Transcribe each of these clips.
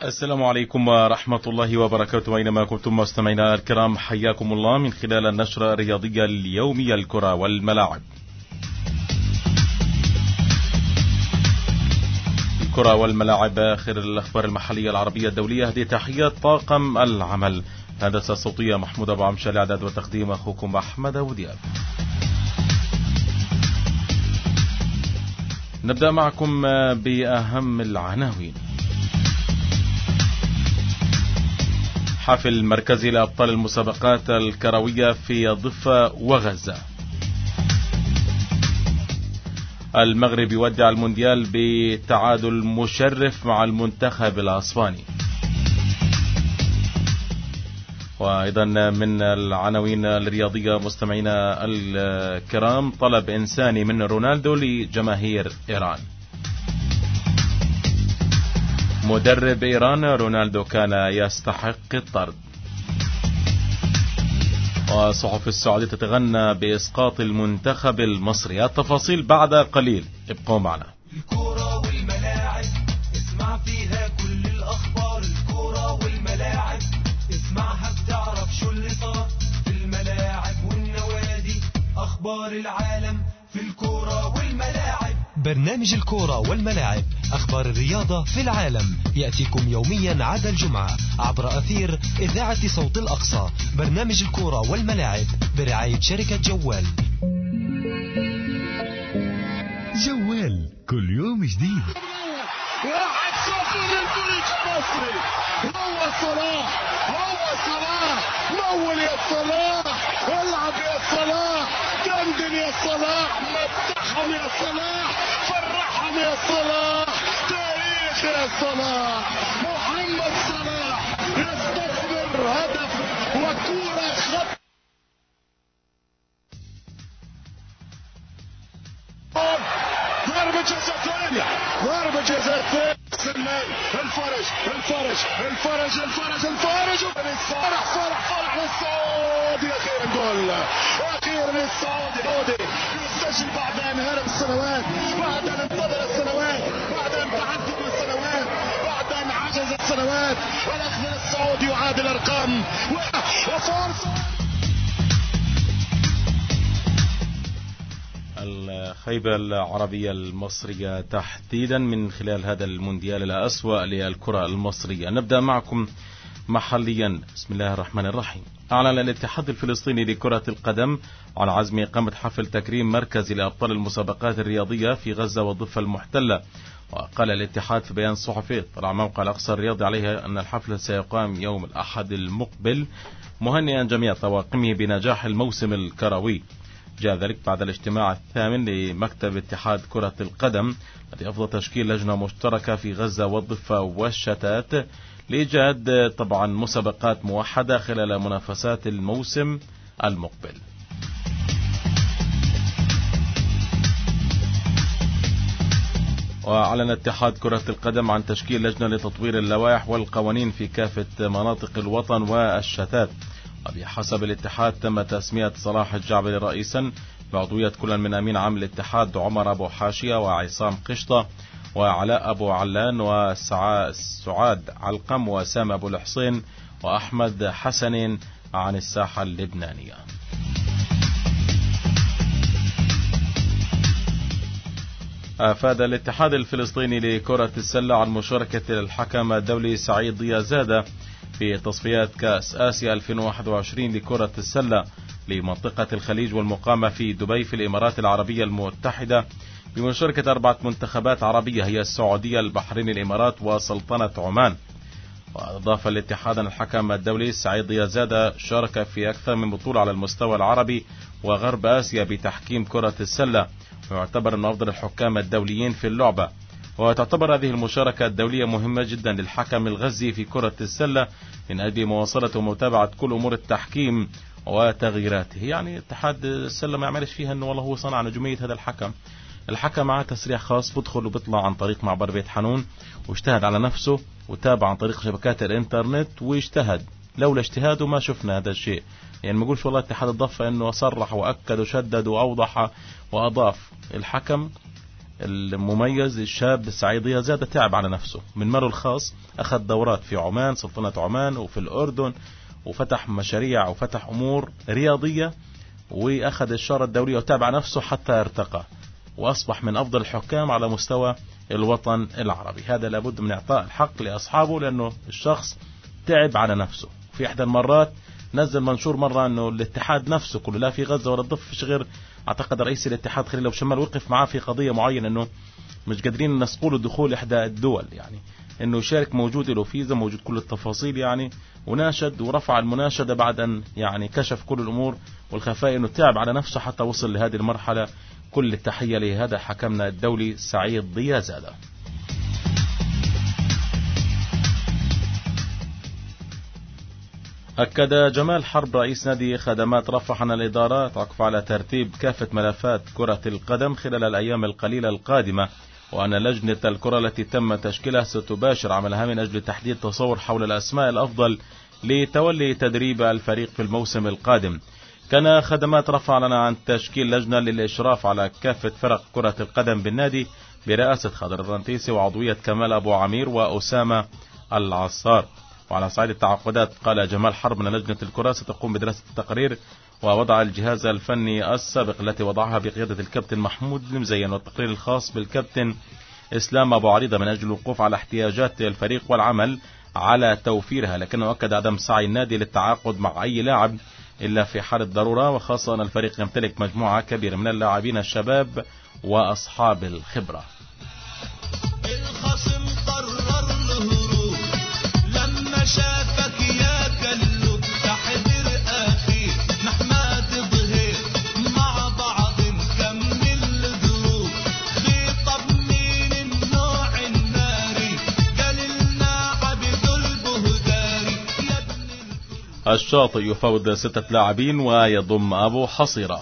السلام عليكم ورحمة الله وبركاته. أينما كنتم مستمعينا الكرام، حياكم الله من خلال النشرة الرياضية اليومية الكرة والملاعب. الكرة والملاعب، آخر الأخبار المحلية العربية الدولية. هذه تحيات طاقم العمل، الهندسة الصوتية محمود أبو عمشة، الإعداد والتقديم أخوكم أحمد أبو دياب. نبدأ معكم بأهم العناوين. حفل مركزي لأبطال المسابقات الكروية في ضفة وغزة. المغرب يودع المونديال بتعادل مشرف مع المنتخب الأسباني. وأيضا من العناوين الرياضية مستمعينا الكرام، طلب إنساني من رونالدو لجماهير إيران. مدرب إيران رونالدو كان يستحق الطرد. وصحف السعودية تتغنى بإسقاط المنتخب المصري. التفاصيل بعد قليل، ابقوا معنا. الكرة والملاعب، اسمع فيها كل الأخبار. الكرة والملاعب، اسمعها بتعرف شو اللي صار في الملاعب والنوادي. أخبار العالم في الكرة والملاعب. برنامج الكرة والملاعب، أخبار الرياضة في العالم، يأتيكم يوميا عدا الجمعة عبر أثير إذاعة صوت الأقصى. برنامج الكرة والملاعب برعاية شركة جوال. جوال كل يوم جديد. 1-0 للفريق المصري. هو صلاح مول يا صلاح، العب يا صلاح، دندن يا صلاح، متحهم يا صلاح، فرحهم يا صلاح. تاريخ يا صلاح، محمد صلاح يستثمر هدف وكورة خط. ضربة جزاء ثانية، الفرج فرح للسعودي. أخيرا السعودي يسجل بعد أن هرب السنوات، بعد أن انتظر السنوات، بعد أن تعذب السنوات، بعد أن عجز السنوات. والأخضر السعودي يعادل الأرقام وفرصة. الخيبة العربية المصرية تحديدا من خلال هذا المونديال الأسوأ للكرة المصرية. نبدأ معكم محليا. بسم الله الرحمن الرحيم. أعلن الاتحاد الفلسطيني لكرة القدم عن عزم إقامة حفل تكريم مركزي لأبطال المسابقات الرياضية في غزة والضفة المحتلة. وقال الاتحاد في بيان صحفي طلع موقع الأقصى الرياضي عليه أن الحفل سيقام يوم الأحد المقبل، مهنئا جميع طواقمه بنجاح الموسم الكروي. جاء ذلك بعد الاجتماع الثامن لمكتب اتحاد كرة القدم الذي أفضى تشكيل لجنة مشتركة في غزة والضفة والشتات لإيجاد طبعا مسابقات موحدة خلال منافسات الموسم المقبل. وأعلن اتحاد كرة القدم عن تشكيل لجنة لتطوير اللوائح والقوانين في كافة مناطق الوطن والشتات. وبحسب الاتحاد تم تسمية صلاح الجعبري رئيسا، بعضوية كل من أمين عام الاتحاد عمر أبو حاشية وعصام قشطة وعلاء أبو علان وسعاد علقم وسام أبو الحصين وأحمد حسن عن الساحة اللبنانية. أفاد الاتحاد الفلسطيني لكرة السلة عن مشاركة الحكم الدولي سعيد ضيازادة في تصفيات كأس آسيا 2021 لكرة السلة لمنطقة الخليج والمقامة في دبي في الإمارات العربية المتحدة، بمشاركة 4 منتخبات عربية هي السعودية، البحرين، الإمارات وسلطنة عمان. وأضاف الاتحاد أن الحكم الدولي سعيد ضيازادة شارك في أكثر من بطولة على المستوى العربي وغرب آسيا بتحكيم كرة السلة، ويعتبر من أفضل الحكام الدوليين في اللعبة. وتعتبر هذه المشاركة الدولية مهمة جدا للحكم الغزي في كرة السلة من أجل مواصلة ومتابعة كل أمور التحكيم وتغييراته. يعني اتحاد السلة ما يعملش فيها أنه والله هو صنع نجومية هذا الحكم معه تسريح خاص، بدخل وبيطلع عن طريق معبر بيت حنون، واجتهد على نفسه وتابع عن طريق شبكات الانترنت واجتهد. لولا اجتهاده ما شفنا هذا الشيء. يعني ما يقولش والله اتحاد الضفة انه صرح واكد وشدد واوضح واضاف. الحكم المميز الشاب سعيد ضيازادة تعب على نفسه من ماله الخاص، أخذ دورات في عمان، سلطنة عمان وفي الأردن، وفتح مشاريع وفتح أمور رياضية، وأخذ الشارة الدولية وتابع نفسه حتى ارتقى وأصبح من أفضل الحكام على مستوى الوطن العربي. هذا لابد من إعطاء الحق لأصحابه، لأنه الشخص تعب على نفسه. في إحدى المرات نزل منشور مرة أنه الاتحاد نفسه كله، لا في غزة ولا الضفة، فيش غير أعتقد رئيس الاتحاد خليل أبو شمال وقف معاه في قضية معينة أنه مش قادرين نسقوا دخول إحدى الدول، يعني أنه يشارك، موجود له فيزا، موجود كل التفاصيل يعني، وناشد ورفع المناشدة بعد أن يعني كشف كل الأمور والخفايا، أنه تعب على نفسه حتى وصل لهذه المرحلة. كل التحية لهذا حكمنا الدولي سعيد ضيازادة. أكد جمال حرب رئيس نادي خدمات رفح أن الإدارة تعكف على ترتيب كافة ملفات كرة القدم خلال الأيام القليلة القادمة، وأن لجنة الكرة التي تم تشكيلها ستباشر عملها من أجل تحديد تصور حول الأسماء الأفضل لتولي تدريب الفريق في الموسم القادم. كان خدمات رفح أعلن عن تشكيل لجنة للإشراف على كافة فرق كرة القدم بالنادي برئاسة خضر الرنتيسي وعضوية كمال أبو عمير وأسامة العصار. وعلى صعيد التعاقدات قال جمال حرب أن لجنة الكرة ستقوم بدراسة التقرير ووضع الجهاز الفني السابق التي وضعها بقيادة الكابتن محمود المزين، والتقرير الخاص بالكابتن إسلام أبو عريضة من أجل الوقوف على احتياجات الفريق والعمل على توفيرها، لكنه أكد عدم سعي النادي للتعاقد مع أي لاعب إلا في حال الضرورة، وخاصة أن الفريق يمتلك مجموعة كبيرة من اللاعبين الشباب وأصحاب الخبرة. الخصم قرر الهروب لما شافك يا كلب، تحذر أخي محمد ظهير مع بعض نكمل الظروف، خطب من النوع الناري قال لنا عبد البهداري يا ابن الشاطئ يفاوض 6 لاعبين ويضم أبو حصيرة.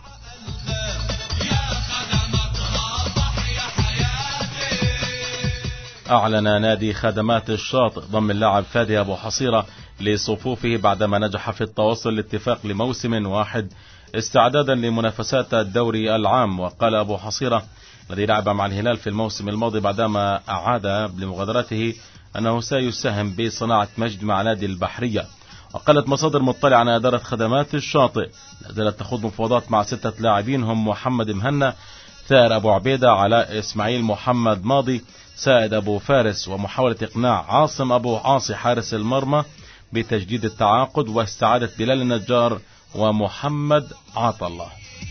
أعلن نادي خدمات الشاطئ ضم اللاعب فادي أبو حصيرة لصفوفه بعدما نجح في التوصل لاتفاق لموسم واحد استعدادا لمنافسات الدوري العام. وقال أبو حصيرة الذي لعب مع الهلال في الموسم الماضي بعدما أعاد لمغادرته أنه سيساهم بصناعة مجد مع نادي البحرية. وقالت مصادر مطلعة عن إدارة خدمات الشاطئ لا زالت تخوض مفاوضات مع 6 لاعبين هم محمد مهنا، ثائر أبو عبيدة، علاء إسماعيل، محمد ماضي، سائد أبو فارس، ومحاولة إقناع عاصم أبو عاصي حارس المرمى بتجديد التعاقد واستعادة بلال النجار ومحمد عطلة.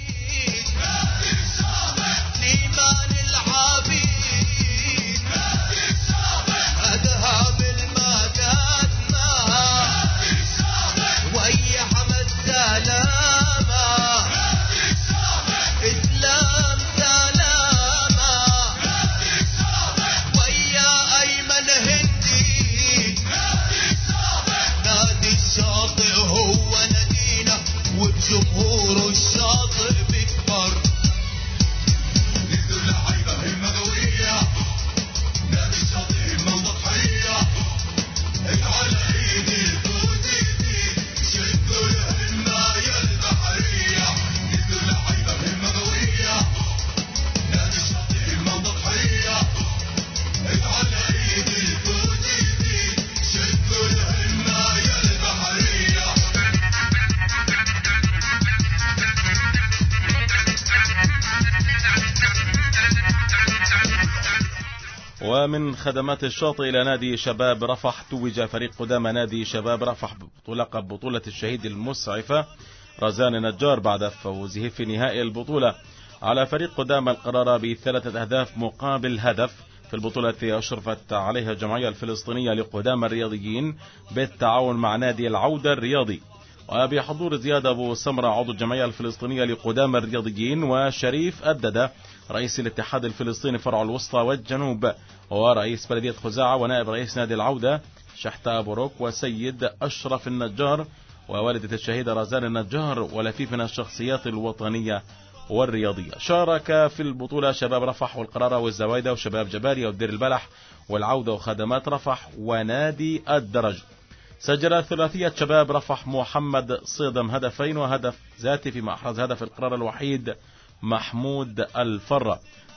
جمهور الشاطئ بيكبر، نزلوا اللعيبة المدوية، نادي الشاطئ المضحية، اجعل ايدي الفوزيتي، شدوا الهماية البحرية، نزلوا اللعيبة المدوية، نادي الشاطئ المضحية، اجعل ايدي الفوزيتي، شدوا الهماية البحرية. ومن خدمات الشاطئ إلى نادي شباب رفح، توج فريق قدام نادي شباب رفح بلقب بطولة الشهيد المسعفة رزان النجار بعد فوزه في نهائي البطولة على فريق قدام القرارة ب3 أهداف مقابل هدف في البطولة التي أشرفت عليها الجمعية الفلسطينية لقدام الرياضيين بالتعاون مع نادي العودة الرياضي، وبحضور زياد أبو سمرة عضو الجمعية الفلسطينية لقدام الرياضيين، وشريف أددة رئيس الاتحاد الفلسطيني فرع الوسطى والجنوب، ورئيس بلدية خزاعة، ونائب رئيس نادي العودة شحتة أبو روك، وسيد أشرف النجار، ووالدة الشهيدة رزان النجار، ولفيف من الشخصيات الوطنية والرياضية. شارك في البطولة شباب رفح والقرارة والزوايدة وشباب جباليا ودير البلح والعودة وخدمات رفح ونادي الدرج. سجل ثلاثية شباب رفح محمد صيدم هدفين وهدف ذاتي، فيما أحرز هدف القرار الوحيد محمود الفرة.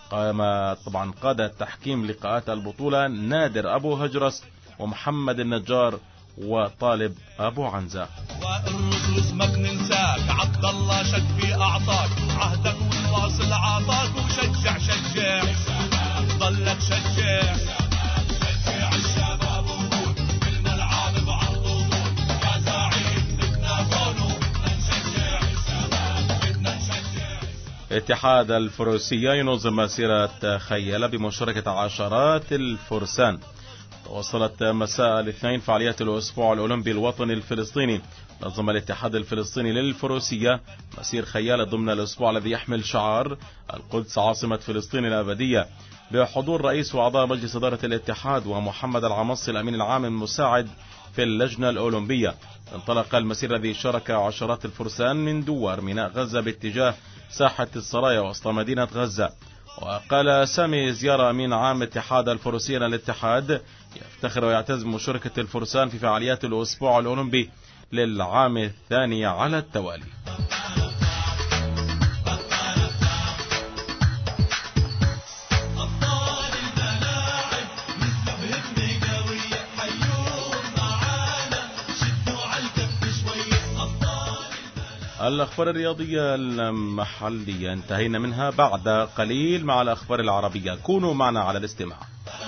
طبعا قاد التحكيم لقاءات البطولة نادر أبو هجرس ومحمد النجار وطالب أبو عنزة. والرسل اسمك ننساك، عبد الله شك في أعطاك عهدك والواصل عطاك، وشجع شجع ضلك شجع الشباب وقول بالملعب بعرض وطول، يا زعيم بدنا جول نشجع الشباب بدنا نشجع. اتحاد الفروسية ينظم مسيرة خيالة بمشاركة عشرات الفرسان. وصلت مساء الاثنين فعاليات الأسبوع الأولمبي الوطني الفلسطيني. نظم الاتحاد الفلسطيني للفروسية مسير خيالة ضمن الأسبوع الذي يحمل شعار القدس عاصمة فلسطين الأبدية، بحضور رئيس وأعضاء مجلس إدارة الاتحاد ومحمد العمصي الأمين العام المساعد في اللجنة الأولمبية. انطلق المسير الذي شارك عشرات الفرسان من دوار ميناء غزة باتجاه ساحة السرايا وسط مدينة غزة. وقال سامي زيارة أمين عام اتحاد الفروسية الاتحاد يفتخر ويعتز بمشاركة الفرسان في فعاليات الأسبوع الأولمبي للعام الثاني على التوالي. الأخبار الرياضية المحلية انتهينا منها، بعد قليل مع الأخبار العربية. كونوا معنا على الاستماع.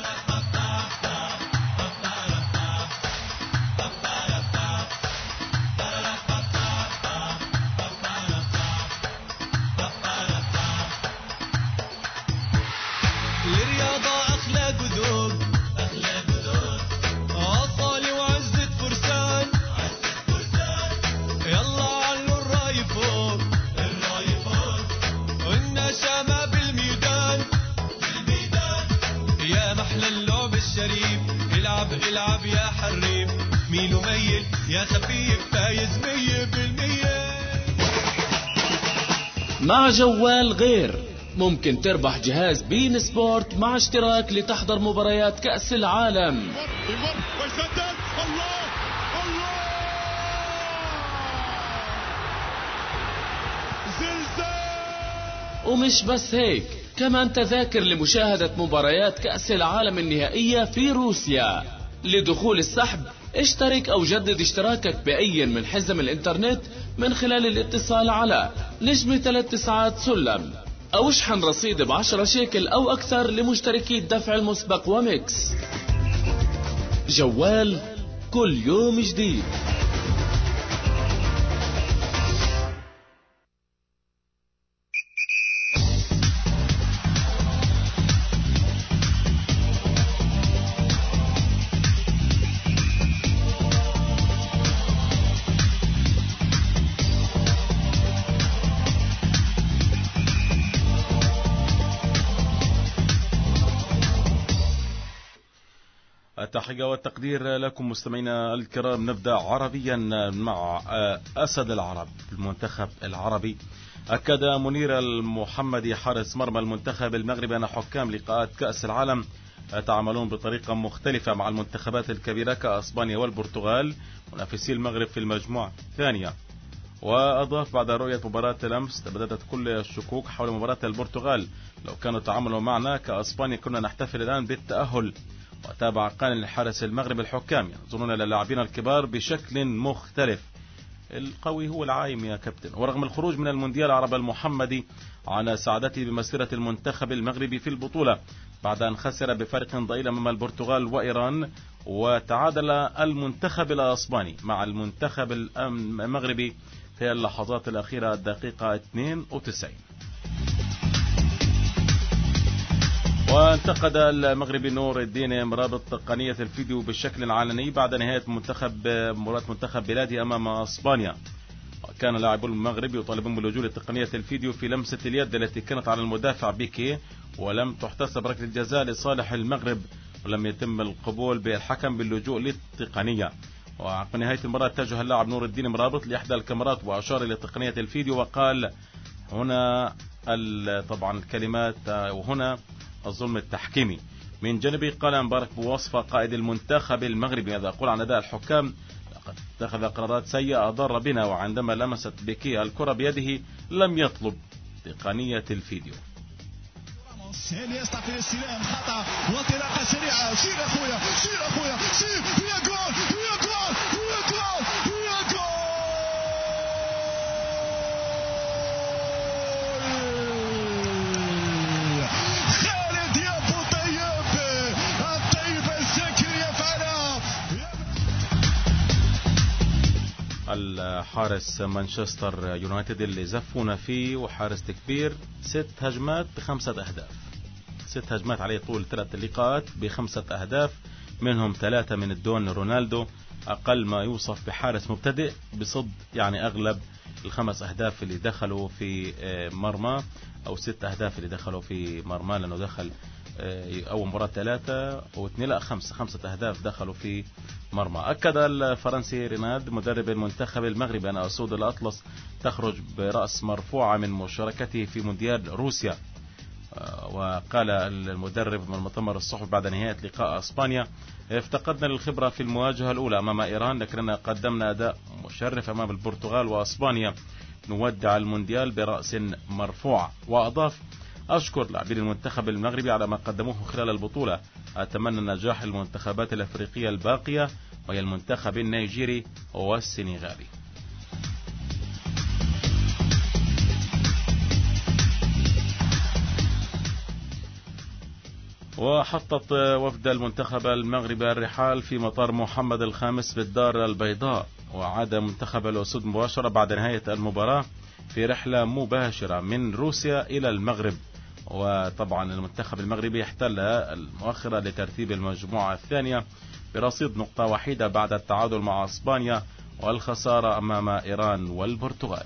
العب يا حريف، مين ميل يا خفيف، فايز 100%. مع جوال غير ممكن تربح جهاز بين سبورت مع اشتراك لتحضر مباريات كأس العالم. ومش بس هيك، كمان تذاكر لمشاهدة مباريات كأس العالم النهائية في روسيا. لدخول السحب اشترك أو جدد اشتراكك بأي من حزم الانترنت من خلال الاتصال على نجمة 3 سلم، أو اشحن رصيد ب10 شيكل أو أكثر لمشتركي الدفع المسبق وميكس. جوال كل يوم جديد. التحية والتقدير لكم مستمعينا الكرام. نبدأ عربيا مع أسد العرب المنتخب العربي. أكد منير المحمدي حارس مرمى المنتخب المغربي أن حكام لقاءات كأس العالم يتعاملون بطريقة مختلفة مع المنتخبات الكبيرة كأسبانيا والبرتغال منافسي المغرب في المجموعة الثانية. وأضاف بعد رؤية مباراة الأمس تبددت كل الشكوك حول مباراة البرتغال، لو كانوا تعاملوا معنا كأسبانيا كنا نحتفل الآن بالتأهل. وتابع قائل الحارس المغربي الحكام ينظرون إلى اللاعبين الكبار بشكل مختلف. القوي هو العايم يا كابتن. ورغم الخروج من المونديال عرب المحمدي على سعادته بمسيرة المنتخب المغربي في البطولة بعد أن خسر بفارق ضئيل أمام البرتغال وإيران، وتعادل المنتخب الأسباني مع المنتخب المغربي في اللحظات الأخيرة الدقيقة 92. وانتقد المغربي نور الدين مرابط تقنية الفيديو بشكل علني بعد نهاية مباراة منتخب بلاده أمام اسبانيا. وكان لاعبو المغرب يطالبون بلجوء لتقنية الفيديو في لمسة اليد التي كانت على المدافع بيكي، ولم تحتسب ركلة الجزاء لصالح المغرب، ولم يتم القبول بالحكم باللجوء للتقنية. وعقب نهاية المباراة اتجه اللاعب نور الدين مرابط لإحدى الكاميرات وأشار إلى تقنية الفيديو وقال هنا طبعا الكلمات وهنا الظلم التحكيمي. من جانبه قال مبارك بوصفة قائد المنتخب المغربي ماذا أقول عن أداء الحكام، لقد اتخذ قرارات سيئة أضر بنا، وعندما لمست بيكي الكرة بيده لم يطلب تقنية الفيديو. انيستا في الاستلام خطا وانطلاقه سريعه. سير اخويا سير اخويا سير. هي جول هي جول هي جول هي جول. خالد يا ابو طيب الطيب الزكي يفعلها. الحارس مانشستر يونايتد اللي زفونا فيه وحارس كبير 6 هجمات ب5 أهداف. 6 هجمات عليه طول 3 لقاءات ب5 أهداف، منهم 3 من الدون رونالدو، أقل ما يوصف بحارس مبتدئ بصد يعني أغلب ال5 أهداف اللي دخلوا في مرمى أو 6 أهداف اللي دخلوا في مرمى، لأنه دخل أول مباراة 3 و2 لا 5 أهداف دخلوا في مرمى. أكد الفرنسي ريناد مدرب المنتخب المغربي أن أسود الأطلس تخرج برأس مرفوعة من مشاركته في مونديال روسيا. وقال المدرب من المؤتمر الصحفي بعد نهاية لقاء اسبانيا: افتقدنا للخبرة في المواجهة الأولى أمام إيران، لكننا قدمنا أداء مشرف أمام البرتغال واسبانيا، نودع المونديال برأس مرفوع. وأضاف: أشكر لاعبين المنتخب المغربي على ما قدموه خلال البطولة، أتمنى نجاح المنتخبات الأفريقية الباقية وهي المنتخب النيجيري والسنغالي. وحطت وفد المنتخب المغربي الرحال في مطار محمد الخامس بالدار البيضاء، وعاد منتخب الأسود مباشرة بعد نهاية المباراة في رحلة مباشرة من روسيا إلى المغرب. وطبعا المنتخب المغربي احتل المؤخرة لترتيب المجموعة الثانية برصيد نقطة وحيدة بعد التعادل مع اسبانيا والخسارة أمام إيران والبرتغال.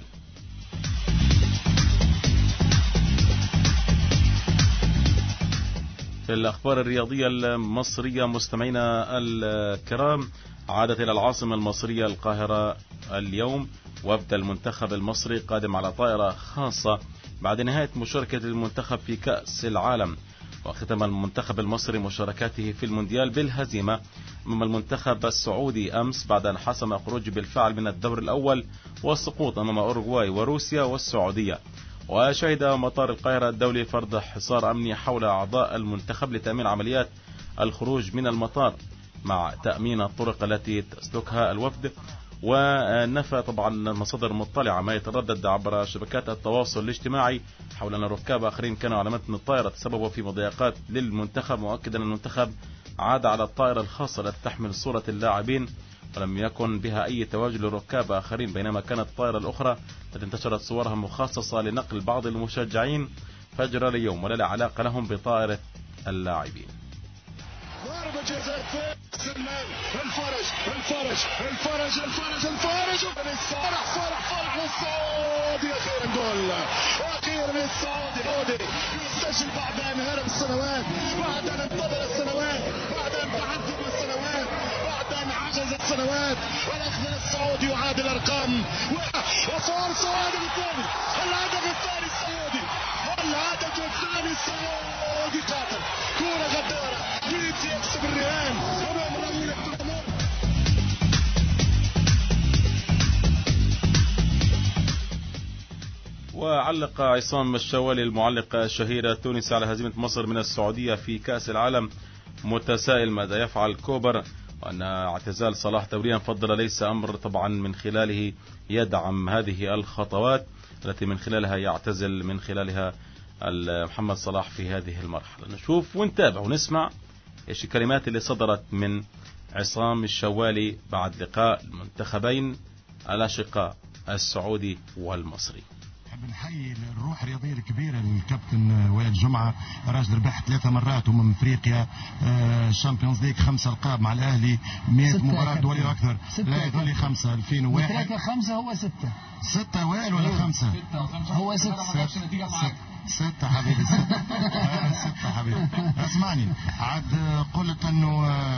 في الأخبار الرياضية المصرية مستمعينا الكرام، عادت إلى العاصمة المصرية القاهرة اليوم وفد المنتخب المصري قادم على طائرة خاصة بعد نهاية مشاركة المنتخب في كأس العالم. وختم المنتخب المصري مشاركاته في المونديال بالهزيمة أمام المنتخب السعودي أمس بعد أن حسم خروجه بالفعل من الدور الأول والسقوط أمام أوروغواي وروسيا والسعودية. وشهد مطار القاهرة الدولي فرض حصار أمني حول أعضاء المنتخب لتأمين عمليات الخروج من المطار مع تأمين الطرق التي تسلكها الوفد. ونفى طبعا المصادر المطلعة ما يتردد عبر شبكات التواصل الاجتماعي حول أن ركاب آخرين كانوا على متن الطائرة تسببوا في مضايقات للمنتخب، مؤكدا أن المنتخب عاد على الطائرة الخاصة التي تحمل صورة اللاعبين ولم يكن بها أي تواجد لركاب آخرين، بينما كانت الطائرة الأخرى التي انتشرت صورها مخصصة لنقل بعض المشجعين فجر اليوم ولا علاقة لهم بطائرة اللاعبين. ضربة جزاء الفرج الفرج الفرج الفرج الفرج فرح للسعودي. اخيرا جول، اخيرا السعودي يسجل بعد ان هرب السنوات، بعد ان انتظر السنوات، بعد ان تعذب السنوات، بعد ان عجز السنوات. والاخضر السعودي يعاد الارقام وفرصه الهدف الثاني، الهدف الثاني السعودي، الهدف الثاني السعودي. قاتل كوره غداره، ليدز يكسب الرهان امام رميل الترمذ. وعلق عصام الشوالي المعلق الشهير التونسي على هزيمة مصر من السعودية في كأس العالم، متسائل ماذا يفعل كوبر، وأن اعتزال صلاح دوليا فضل ليس أمر طبعا من خلاله يدعم هذه الخطوات التي من خلالها يعتزل من خلالها محمد صلاح في هذه المرحلة. نشوف ونتابع ونسمع ايش الكلمات اللي صدرت من عصام الشوالي بعد لقاء المنتخبين الأشقاء السعودي والمصري. بنحيي الروح الرياضيه الكبيره للكابتن وائل جمعه، راجل ربح 3 مرات وافريقيا شامبيونز ليج 5 ألقاب مع الاهلي، 100 مباراه دوليه واكثر. لا يقول لي 5 2001 3 5 هو 6 وائل ولا 5 هو 6 6 حبيبي 6 حبيبي. اسمعني عاد قلت انه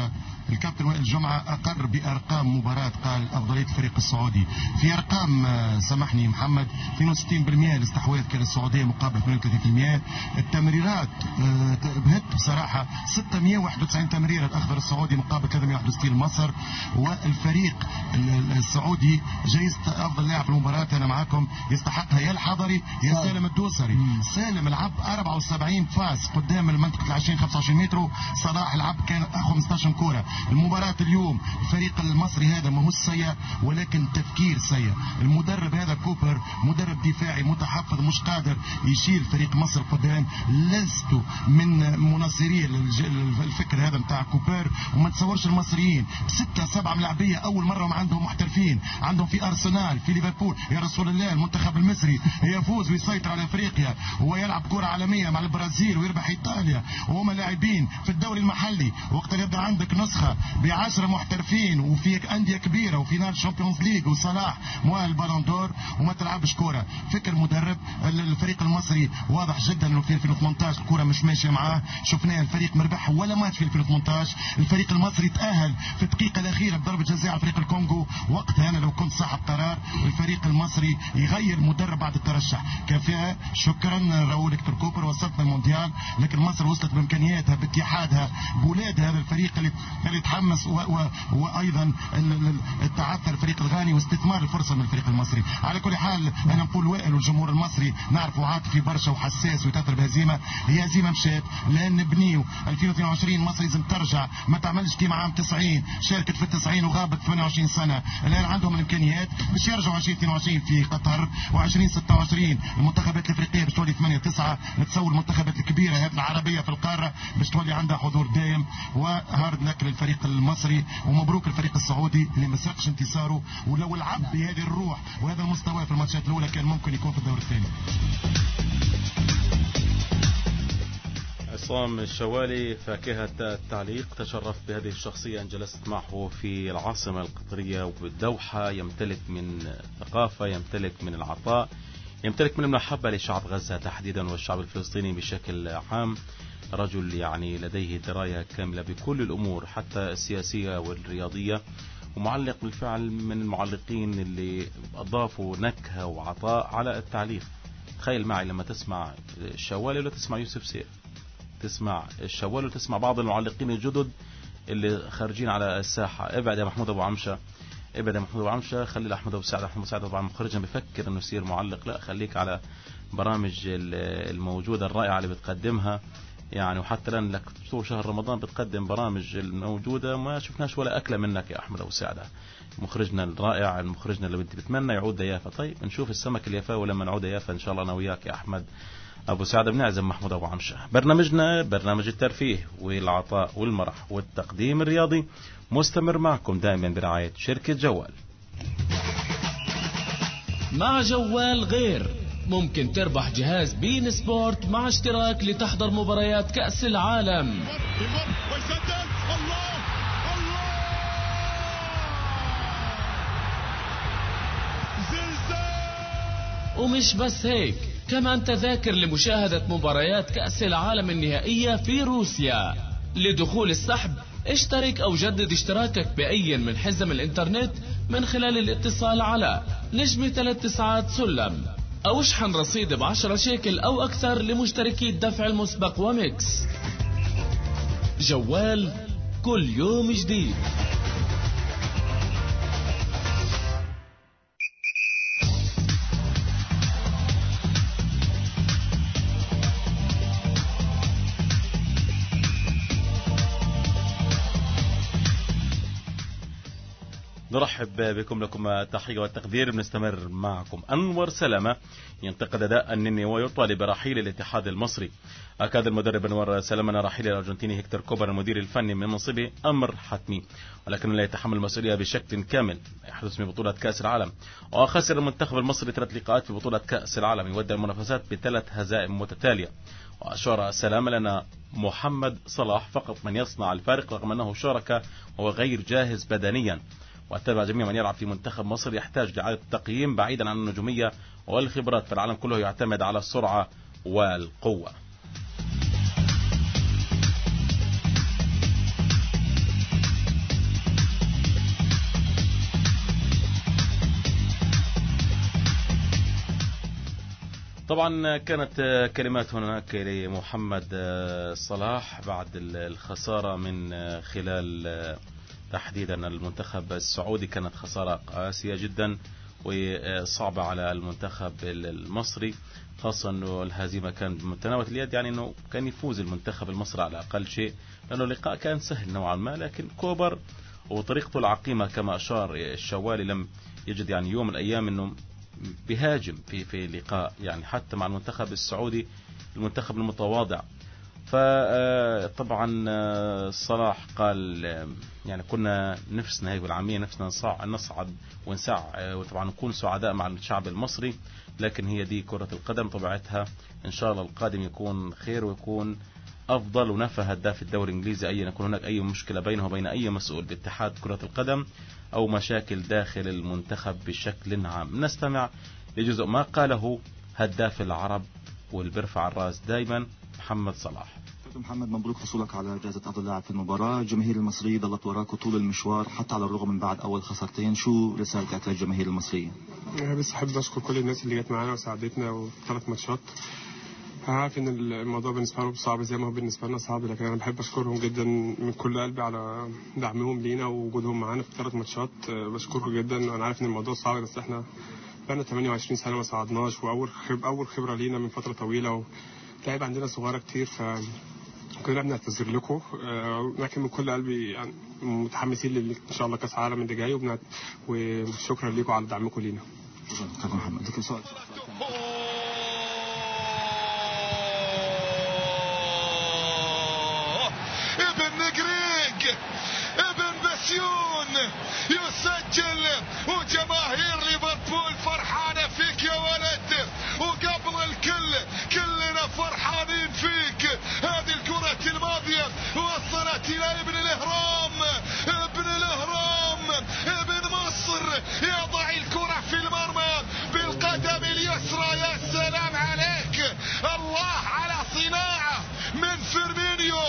الكابتن وائل جمعة أقر بأرقام مباراة، قال أفضلية الفريق السعودي في أرقام سامحني محمد 62% الاستحواذ كان السعودية مقابل 38%. التمريرات بهت بصراحة 691 تمريرة الأخضر السعودي مقابل 361 مصر. والفريق السعودي جايزة أفضل لاعب في المباراة أنا معاكم يستحقها يا الحضري يا سالم الدوسري. سالم لعب 74 فاس قدام المنطقة 20-25 متر، صلاح لعب كان 15 كورة. المباراة اليوم الفريق المصري هذا ما هو سيء ولكن تفكير سيء. المدرب هذا كوبر مدرب دفاعي متحفظ مش قادر يشيل فريق مصر قدام. لست من مناصري الفكر هذا متاع كوبر، وما تصورش المصريين 6-7 ملاعبية أول مرة ما عندهم محترفين، عندهم في أرسنال في ليفربول. يا رسول الله المنتخب المصري يفوز ويسيطر على أفريقيا ويلعب كرة عالمية مع البرازيل ويربح إيطاليا وهم لاعبين في الدوري المحلي. وقت يبدأ عندك نسخة ب10 محترفين وفي أندية كبيرة وفي نال شامبيونز ليج وصلاح مؤهل بالون دور وما تلعبش كرة. فكر مدرب الفريق المصري واضح جدا انه في 2018 الكرة مش ماشية معاه. شفناه الفريق مربح ولا مات في 2018. الفريق المصري تأهل في الدقيقة الأخيرة بضربة جزاء على فريق الكونغو. وقتها أنا لو كنت صاحب قرار الفريق المصري يغير مدرب بعد الترشح. كفاءة شكرا راول هيكتور كوبر وصلتنا المونديال، لكن مصر وصلت بإمكانياتها باتحادها بولاد هذا الفريق اللي تحمس وأيضا التعثر الفريق الغاني واستثمار الفرصة من الفريق المصري. على كل حال أنا نقول وائل والجمهور المصري نعرفوا عاطفي برشا وحساس ويتأثر بهزيمة. هي هزيمة مشات لأن نبنيو 2022 مصر لازم ترجع ما تعملش كيما عام 90 شاركت في 90 وغابت 28 سنة. الآن عندهم الإمكانيات باش يرجعوا 2022 في قطر و2026 المنتخبات الأفريقية باش تولي 8-9. نتصور المنتخبات الكبيرة هذه العربية في القارة باش تولي عندها حضور دائم. وهارد لك للفريق المصري ومبروك الفريق السعودي اللي ما سرقش انتصاره، ولو لعب بهذه الروح وهذا المستوى في الماتشات الأولى كان ممكن يكون في الدور الثاني. عصام الشوالي فاكهة التعليق تشرف بهذه الشخصية أن جلست معه في العاصمة القطرية وبالدوحة. يمتلك من ثقافة، يمتلك من العطاء، يمتلك من المحبة لشعب غزة تحديدا والشعب الفلسطيني بشكل عام. رجل يعني لديه دراية كاملة بكل الأمور حتى السياسية والرياضية، ومعلق بالفعل من المعلقين اللي أضافوا نكهة وعطاء على التعليق. تخيل معي لما تسمع الشوالي ولا تسمع يوسف سيف، تسمع الشوالي وتسمع بعض المعلقين الجدد اللي خارجين على الساحة. ابعد يا محمود أبو عمشة، ابعد يا محمود أبو عمشة، خلي أحمد أبو سعد. أحمد أبو سعد طبعا مخرجنا بيفكر إنه يصير معلق، لا خليك على برامج الموجودة الرائعة اللي بتقدمها يعني. وحتى الآن لك طول شهر رمضان بتقدم برامج الموجودة ما شفناش ولا أكلة منك يا أحمد أبو سعد، مخرجنا الرائع، المخرجنا اللي بتمنى يعود يافا. طيب نشوف السمك اليافا ولما نعود يافا إن شاء الله أنا وياك يا أحمد أبو سعد بنعزم محمود أبو عمشة. برنامجنا برنامج الترفيه والعطاء والمرح والتقديم الرياضي مستمر معكم دائما برعاية شركة جوال. مع جوال غير ممكن تربح جهاز بين سبورت مع اشتراك لتحضر مباريات كأس العالم. ومش بس هيك، كمان تذاكر لمشاهدة مباريات كأس العالم النهائية في روسيا. لدخول السحب اشترك أو جدد اشتراكك بأي من حزم الانترنت من خلال الاتصال على نجم 3 سلم، أو اشحن رصيد ب10 شيكل أو أكثر لمشتركي الدفع المسبق وميكس. جوال كل يوم جديد. نرحب بكم، لكم التحية والتقدير. بنستمر معكم. أنور سلامة ينتقد أداء النني ويطالب برحيل الاتحاد المصري. أكاد المدرب أنور سلامة رحيل الأرجنتيني هيكتور كوبر المدير الفني من منصبه أمر حتمي، ولكنه لا يتحمل المسؤولية بشكل كامل. يحدث في بطولة كأس العالم، وخسر المنتخب المصري 3 لقاءات في بطولة كأس العالم، يودع المنافسات ب3 هزائم متتالية. وأشار سلامة لأن محمد صلاح فقط من يصنع الفارق رغم أنه شارك وهو غير جاهز بدنيا. واتبع جميع من يلعب في منتخب مصر يحتاج لإعادة التقييم بعيدا عن النجومية والخبرات، فالعالم كله يعتمد على السرعة والقوة. طبعا كانت كلمات هناك لمحمد صلاح بعد الخسارة من خلال تحديدا المنتخب السعودي. كانت خسارة قاسية جدا وصعبة على المنتخب المصري، خاصة أنه الهزيمة كان بمتناول اليد، يعني أنه كان يفوز المنتخب المصري على أقل شيء، لأنه اللقاء كان سهل نوعا ما. لكن كوبر وطريقته العقيمة كما أشار الشوالي لم يجد يعني يوم من الأيام أنه بيهاجم في لقاء، يعني حتى مع المنتخب السعودي المنتخب المتواضع. فطبعا صلاح قال يعني كنا نفسنا هيك بالعامية نفسنا نصعد ونسع، وطبعا نكون سعداء مع الشعب المصري، لكن هي دي كرة القدم طبيعتها. إن شاء الله القادم يكون خير ويكون أفضل، ونفى هداف الدوري الإنجليزي أن يكون هناك أي مشكلة بينه وبين أي مسؤول باتحاد كرة القدم أو مشاكل داخل المنتخب بشكل عام. نستمع لجزء ما قاله هداف العرب واللي بيرفع الراس دائما محمد صلاح. محمد، مبروك حصولك على جائزة أفضل لاعب في المباراة. الجماهير المصرية ضلت وراك طول المشوار حتى على الرغم من بعد أول خسارتين. شو رسالتك للجماهير المصرية؟ بس أحب أشكر كل الناس اللي جت معانا وساعدتنا وثلاث ماتشات. عارف إن الموضوع بالنسبة لهم صعب زي ما هو بالنسبة لنا صعب، لكن أنا بحب أشكرهم جدا من كل قلبي على دعمهم لينا ووجودهم معانا في ثلاث ماتشات. بشكركم جدا. أنا عارف إن الموضوع صعب، بس إحنا بقالنا 28 سنة ما صعدناش، وأول خبرة لينا من فترة طويلة، ولعب عندنا صغيرة كتير، كنا بنعتذر لكم. لكن من كل قلبي يعني متحمسين ان شاء الله كاس العالم اللي جاي، وشكرا لكم على دعمكم لينا. شكرا محمد. ذكر سؤال ابن نقريق ابن بسيون يسجل، وجماهير ليفربول فرحانة فيك يا ولد، وقبل الكل كلنا فرحانين فيك. هذه الكرة الماضية وصلت إلى ابن الإهرام، ابن مصر يضع الكرة في المرمى بالقدم اليسرى. يا سلام عليك، الله على صناعة من فيرمينيو.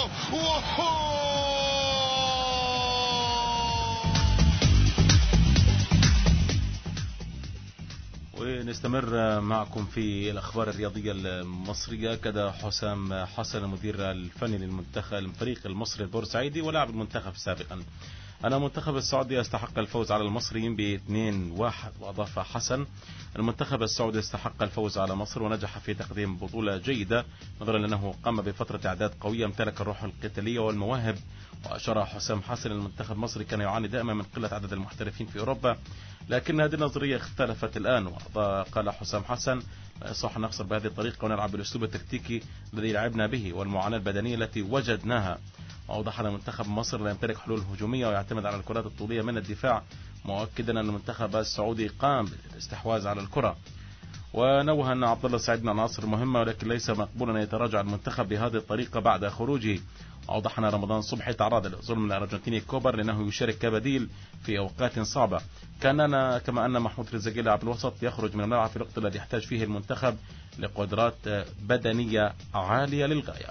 ونستمر معكم في الأخبار الرياضية المصرية. كذا حسام حسن المدير الفني للمنتخب الفريق المصري البورسعيدي ولاعب المنتخب سابقا أن المنتخب السعودي يستحق الفوز على المصريين ب2-1. وأضاف حسن المنتخب السعودي استحق الفوز على مصر ونجح في تقديم بطولة جيدة نظرا لأنه قام بفترة إعداد قوية امتلك الروح القتالية والمواهب. وأشار حسام حسن المنتخب المصري كان يعاني دائما من قلة عدد المحترفين في أوروبا، لكن هذه النظرية اختلفت الآن. وقال حسام حسن لا يصح نخسر بهذه الطريقة ونلعب بالأسلوب التكتيكي الذي لعبنا به والمعاناة البدنية التي وجدناها. وأوضح أن منتخب مصر لا يمتلك حلول هجومية ويعتمد على الكرات الطولية من الدفاع، مؤكدا أن المنتخب السعودي قام بالاستحواذ على الكرة. ونوه أن عبد الله السعيد من العناصر مهمة، ولكن ليس مقبولا أن يتراجع المنتخب بهذه الطريقة بعد خروجه. أوضح أن رمضان صبحي تعرض للظلم من الأرجنتيني كوبر لأنه يشارك كبديل في أوقات صعبة. كما أن محمود رزاقي لاعب الوسط يخرج من الملعب في الوقت الذي يحتاج فيه المنتخب لقدرات بدنية عالية للغاية.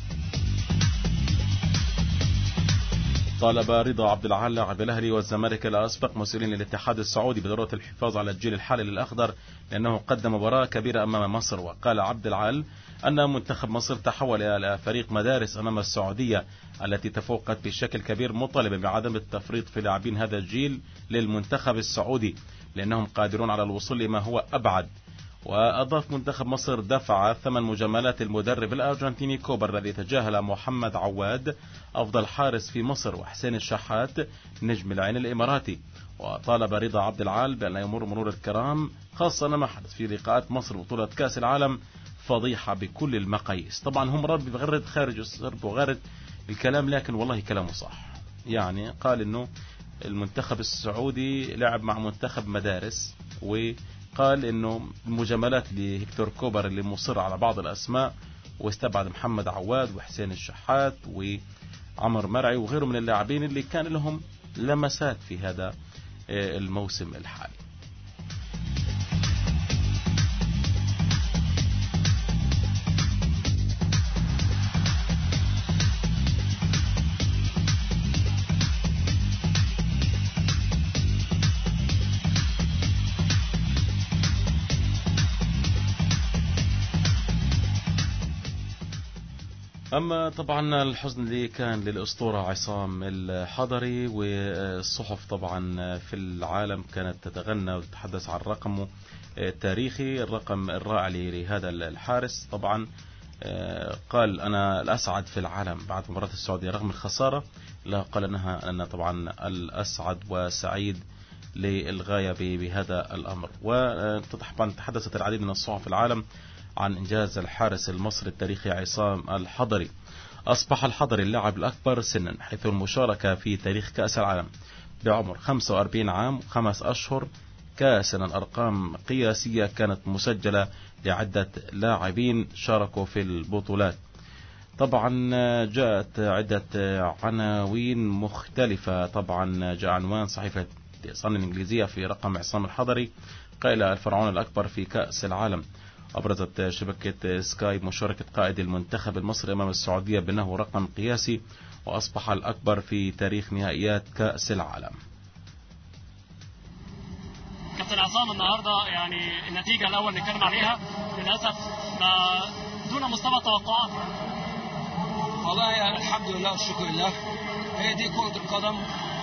طالب رضا عبد العال لاعب الاهلي والزمالك الاسبق مسؤولين الاتحاد السعودي بضروره الحفاظ على الجيل الحالي للاخضر لانه قدم مباراه كبيره امام مصر. وقال عبد العال ان منتخب مصر تحول الى فريق مدارس امام السعوديه التي تفوقت بشكل كبير، مطالبا بعدم التفريط في لاعبين هذا الجيل للمنتخب السعودي لانهم قادرون على الوصول لما هو ابعد. وأضاف منتخب مصر دفع ثمن مجاملات المدرب الأرجنتيني كوبر الذي تجاهل محمد عواد أفضل حارس في مصر وحسين الشحات نجم العين الإماراتي. وطالب رضا عبد العال بأن يمر مرور الكرام، خاصة ما حدث في لقاءات مصر بطولة كأس العالم فضيحة بكل المقاييس. طبعا هم رد بغرد خارج السرب وغرد الكلام، لكن والله كلامه صح. يعني قال إنه المنتخب السعودي لعب مع منتخب مدارس، وقال انه المجاملات لهيكتور كوبر اللي مصر على بعض الاسماء واستبعد محمد عواد وحسين الشحات وعمر مرعي وغيره من اللاعبين اللي كان لهم لمسات في هذا الموسم الحالي. أما طبعا الحزن اللي كان للأسطورة عصام الحضري، والصحف طبعا في العالم كانت تتغنى وتتحدث عن رقمه التاريخي، الرقم الرائع لهذا الحارس. طبعا قال أنا الأسعد في العالم بعد مباراة السعودية رغم الخسارة، لا قال أنا طبعا الأسعد وسعيد للغاية بهذا الأمر. وطبعا تحدثت العديد من الصحف في العالم عن إنجاز الحارس المصري التاريخي عصام الحضري. أصبح الحضري اللاعب الأكبر سنا حيث المشاركة في تاريخ كأس العالم بعمر 45 عام و5 أشهر، كاسنا أرقام قياسية كانت مسجلة لعدة لاعبين شاركوا في البطولات. طبعا جاءت عدة عناوين مختلفة. طبعا جاء عنوان صحيفة صن الإنجليزية في رقم عصام الحضري قائل الفرعون الأكبر في كأس العالم. أبرزت شبكة سكاي مشاركة قائد المنتخب المصري أمام السعودية بأنه رقم قياسي وأصبح الأكبر في تاريخ نهائيات كأس العالم. كابتن عصام النهارده يعني النتيجة الأول نتكلم عليها للأسف دون مستوى التوقعات. والله يعني الحمد لله والشكر لله، هي دي كرة القدم.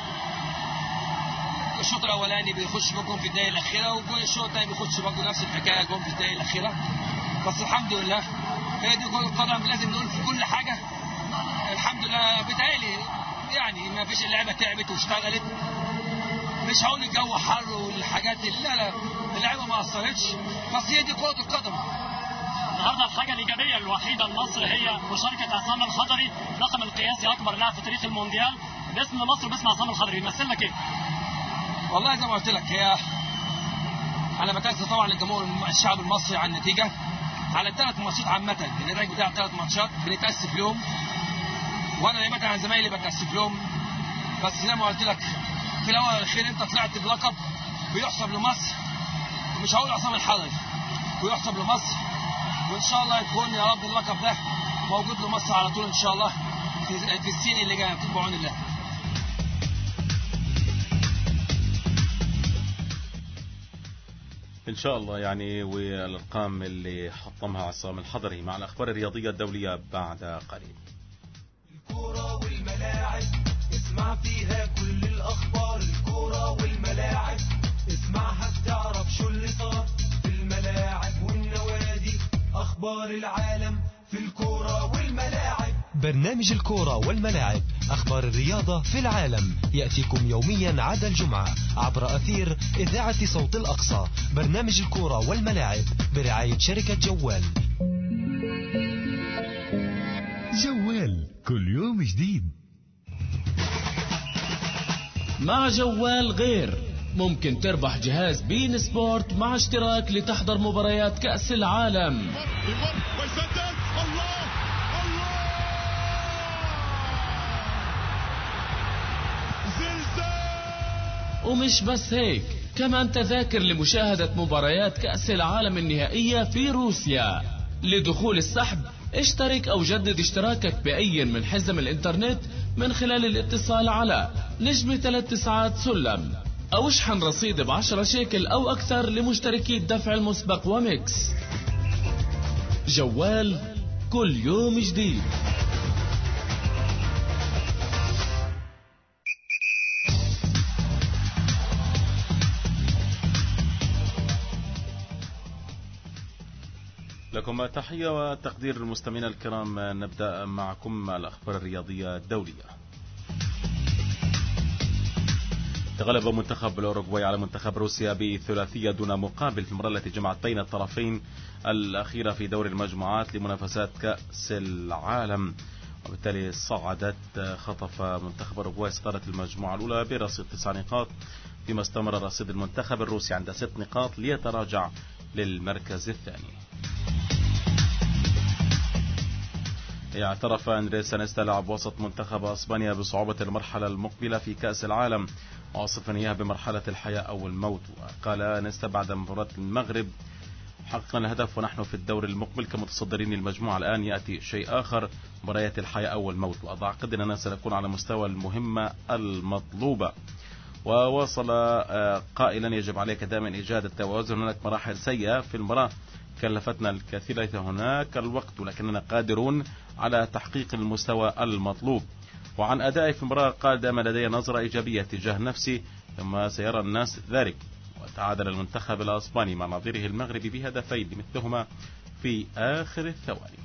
الشوط الاولاني بيخش بجون في الدقيقه الاخيره، والشوط الثاني بيخش برضه نفس الحكايه جون في الدقيقه الاخيره. بس الحمد لله هي دي كره القدم، لازم نقول في كل حاجه الحمد لله. بتهيألي يعني ما فيش، اللعبه تعبت واشتغلت، مش هقول الجو حر والحاجات دي، لا اللعبه ما اثرتش، بس هي دي كره القدم. النهارده الحاجه الايجابيه الوحيده لمصر هي مشاركه عصام الحضري، رقم القياسي اكبر لاعب في تاريخ المونديال باسم مصر باسم عصام الحضري. يمثل لك ايه؟ والله زي ما قلت لك، هي انا بتاسف طبعا للجمهور الشعب المصري على النتيجه، على الثلاث ماتشات عامه، النتائج بتاع الثلاث ماتشات بنتاسف لهم، وانا اللي عن زمايلي بتاسف لهم. بس زي ما قلت لك في الاول والاخير انت طلعت بلقب بيحسب لمصر، مش هقول عصام الحضري، ويحسب لمصر، وان شاء الله يكون يا رب اللقب ده موجود لمصر على طول ان شاء الله في السنين اللي جايه بعون الله. إن شاء الله يعني. والأرقام اللي حطمها عصام الحضري مع الأخبار الرياضية الدولية بعد قليل. الكورة والملاعب اسمع فيها كل الأخبار، الكورة والملاعب اسمعها بتعرف شو اللي صار في الملاعب والنوادي، أخبار العالم في الكورة والملاعب. برنامج الكورة والملاعب، أخبار الرياضة في العالم، يأتيكم يوميا عدا الجمعة عبر أثير إذاعة صوت الأقصى. برنامج الكورة والملاعب برعاية شركة جوال. جوال كل يوم جديد. مع جوال غير ممكن تربح جهاز بين سبورت مع اشتراك لتحضر مباريات كأس العالم. ومش بس هيك، كمان تذاكر لمشاهدة مباريات كأس العالم النهائية في روسيا. لدخول السحب اشترك أو جدد اشتراكك بأي من حزم الإنترنت من خلال الاتصال على نجمة 3 سلم، أو اشحن رصيد ب10 شيكل أو أكثر لمشتركي الدفع المسبق وميكس. جوال كل يوم جديد. لكم تحية وتقدير المستمعين الكرام. نبدأ معكم الأخبار الرياضية الدولية. تغلب منتخب الأوروغواي على منتخب روسيا بثلاثية دون مقابل في المباراة التي جمعت بين الطرفين الأخيرة في دور المجموعات لمنافسات كأس العالم، وبالتالي خطف منتخب الأوروغواي صدارة المجموعة الأولى برصيد 9 نقاط، فيما استمر رصيد المنتخب الروسي عند 6 نقاط ليتراجع للمركز الثاني. اعترف أندريس انيستا لاعب وسط منتخب اسبانيا بصعوبة المرحلة المقبلة في كأس العالم، ووصف إياها بمرحلة الحياة أو الموت. وقال انيستا بعد مباراة المغرب: حققنا الهدف ونحن في الدور المقبل كمتصدرين المجموعة، الآن يأتي شيء آخر، مباريات الحياة أو الموت، وأعتقد أننا سنكون على مستوى المهمة المطلوبة. وواصل قائلا: يجب عليك دائما إيجاد التوازن، هناك مراحل سيئة في المباراة كلفتنا الكثير، ليس هناك الوقت، ولكننا قادرون على تحقيق المستوى المطلوب. وعن أدائي في المباراة قال دائما لدي نظرة إيجابية تجاه نفسي، ثم سيرى الناس ذلك. وتعادل المنتخب الأسباني مع نظيره المغربي بهدفين مثلهما في آخر الثواني.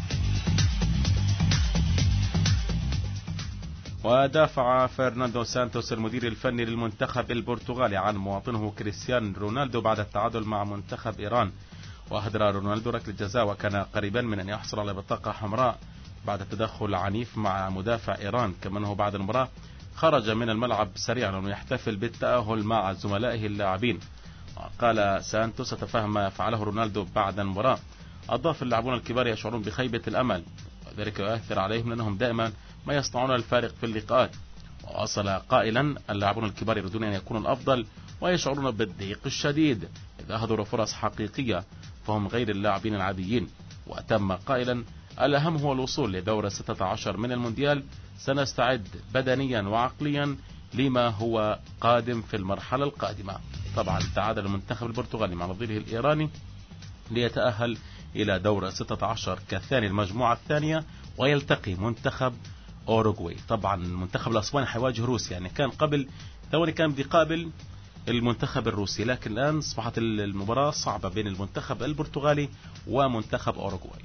ودافع فرناندو سانتوس المدير الفني للمنتخب البرتغالي عن مواطنه كريستيانو رونالدو بعد التعادل مع منتخب إيران. وأهدر رونالدو ركلة جزاء، وكان قريبا من أن يحصل على بطاقة حمراء بعد تدخل عنيف مع مدافع إيران. كما أنه بعد المباراة خرج من الملعب سريعا ويحتفل بالتأهل مع زملائه اللاعبين. قال سانتوس: تفهم ما فعله رونالدو بعد المباراة. أضاف: اللاعبون الكبار يشعرون بخيبة الأمل، وذلك يؤثر عليهم لأنهم دائما ما يصنعون الفارق في اللقاءات. وواصل قائلا: اللاعبون الكبار يريدون أن يكونوا الأفضل ويشعرون بالضيق الشديد إذا أهدروا فرص حقيقية، فهم غير اللاعبين العاديين. وأتم قائلا: الأهم هو الوصول لدور 16 من المونديال، سنستعد بدنيا وعقليا لما هو قادم في المرحلة القادمة. طبعا تعادل المنتخب البرتغالي مع نظيره الإيراني ليتأهل إلى دور 16 كثاني المجموعة الثانية، ويلتقي منتخب أوروغواي. طبعا المنتخب الأسباني حيواجه روسيا، يعني كان قبل ثواني كان بيقابل المنتخب الروسي، لكن الآن أصبحت المباراة صعبة بين المنتخب البرتغالي ومنتخب أوروغواي.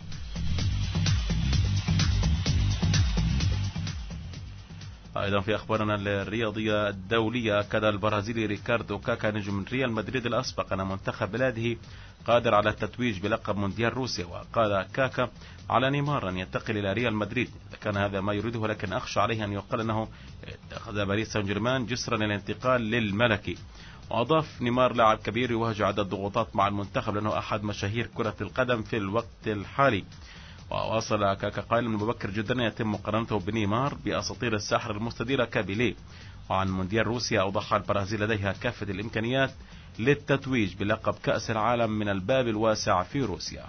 أيضا في أخبارنا الرياضية الدولية، أكد البرازيلي ريكاردو كاكا نجم ريال مدريد الأسبق أن منتخب بلاده قادر على التتويج بلقب مونديال روسيا. وقال كاكا على نيمار أن ينتقل إلى ريال مدريد إذا كان هذا ما يريده، لكن أخشى عليه أن يقال أنه اتخذ باريس سان جيرمان جسرا للانتقال للملكي. وأضاف: نيمار لاعب كبير يواجه عدة ضغوطات مع المنتخب لأنه أحد مشاهير كرة القدم في الوقت الحالي. وواصل كاكا قائلا: من مبكر جدا يتم مقارنته بنيمار بأساطير الساحر المستديرة كابيليه. وعن مونديال روسيا، أوضح: البرازيل لديها كافة الإمكانيات للتتويج بلقب كأس العالم من الباب الواسع في روسيا.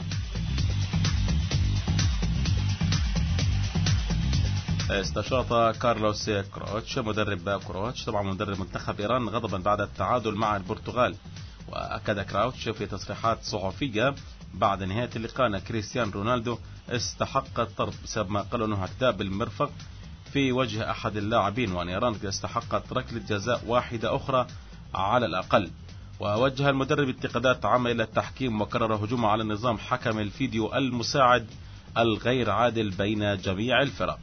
استشاط كارلوس كروتش مدرب كروتش طبعا مدرب منتخب إيران غضبا بعد التعادل مع البرتغال. وأكد كروتش في تصريحات صحفية بعد نهاية اللقاء أن كريستيانو رونالدو استحق الطرد بسبب ما قالوا أنه اعتداء بالمرفق في وجه أحد اللاعبين، وأن إيران استحقت ركلة جزاء واحدة أخرى على الأقل. ووجه المدرب انتقادات عامة إلى التحكيم، وكرر هجومه على نظام حكم الفيديو المساعد الغير عادل بين جميع الفرق.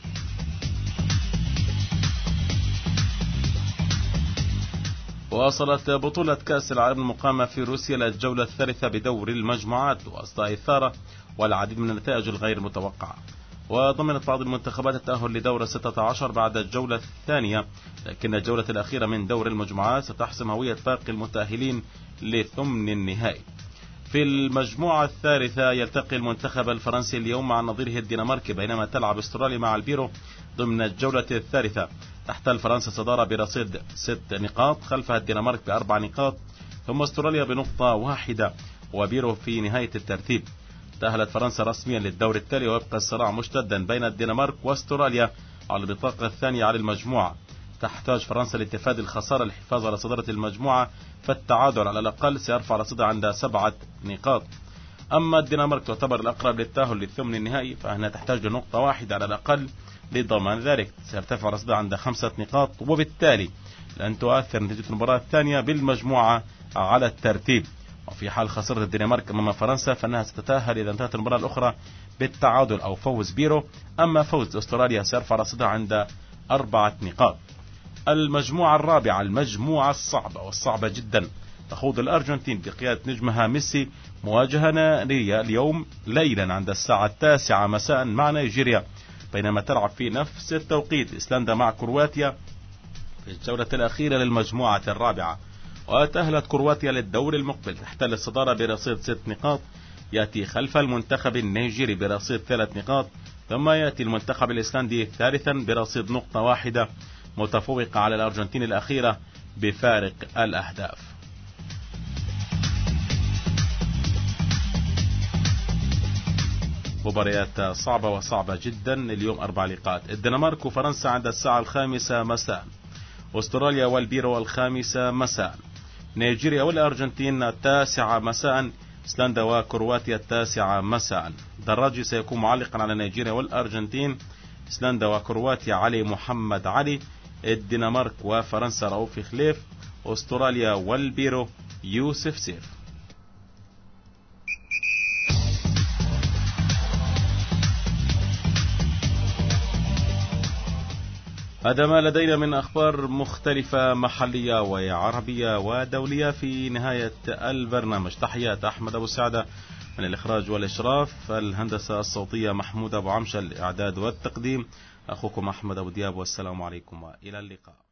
واصلت بطولة كأس العالم المقامة في روسيا للجولة الثالثة بدور المجموعات، وأصدى إثارة والعديد من النتائج الغير متوقعة. وضمنت بعض المنتخبات التأهل لدور 16 بعد الجولة الثانية، لكن الجولة الأخيرة من دور المجموعات ستحسم هوية باقي المتأهلين لثمن النهائي. في المجموعة الثالثة يلتقي المنتخب الفرنسي اليوم مع نظيره الدنماركي، بينما تلعب استراليا مع البيرو ضمن الجولة الثالثة. تحتل فرنسا صدارة برصيد 6 نقاط، خلفها الدنمارك ب4 نقاط، ثم استراليا بنقطة واحدة، وبيرو في نهاية الترتيب. تأهلت فرنسا رسميا للدور التالي، ويبقى الصراع مشتدا بين الدنمارك واستراليا على البطاقة الثانية على المجموعة. تحتاج فرنسا لاتفادي الخسارة للحفاظ على صدارة المجموعة، فالتعادل على الأقل سيرفع رصيدها عند 7 نقاط. أما الدنمارك تعتبر الأقرب للتأهل للثمن النهائي، فإنها تحتاج لنقطة واحدة على الأقل لضمان ذلك، سيرتفع رصيدها عند 5 نقاط، وبالتالي لن تؤثر نتيجة المباراة الثانية بالمجموعة على الترتيب. وفي حال خسرت الدنمارك أمام فرنسا فإنها ستتأهل إذا انتهت المباراة الأخرى بالتعادل أو فوز بيرو، أما فوز أستراليا سيرفع رصيدها عند 4 نقاط. المجموعة الرابعة، المجموعة الصعبة والصعبة جدا، تخوض الأرجنتين بقيادة نجمها ميسي مواجهة نارية اليوم ليلا عند الساعة 9 مساء مع نيجيريا، بينما تلعب في نفس التوقيت إسلندا مع كرواتيا في الجولة الأخيرة للمجموعة الرابعة. وتأهلت كرواتيا للدور المقبل، تحتل الصدارة برصيد 6 نقاط، يأتي خلف المنتخب النيجيري برصيد 3 نقاط، ثم يأتي المنتخب الإسلندي ثالثا برصيد نقطة واحدة، متفوقة على الأرجنتين الأخيرة بفارق الأهداف. مباريات صعبة وصعبة جدا اليوم، 4 لقاءات. الدنمارك وفرنسا عند الساعة 5 مساء، أستراليا والبيرو 5 مساء، نيجيريا والأرجنتين 9 مساء، إسلندا وكرواتيا 9 مساء. دراجي سيكون معلقا على نيجيريا والأرجنتين. إسلندا وكرواتيا علي محمد علي. الدنمارك وفرنسا رؤوف خليف. أستراليا والبيرو يوسف سيف. هذا ما لدينا من أخبار مختلفة محلية وعربية ودولية في نهاية البرنامج. تحيات أحمد أبو سعدة من الإخراج والإشراف، الهندسة الصوتية محمود أبو عمشة، الإعداد والتقديم أخوكم أحمد أبو دياب، والسلام عليكم وإلى اللقاء.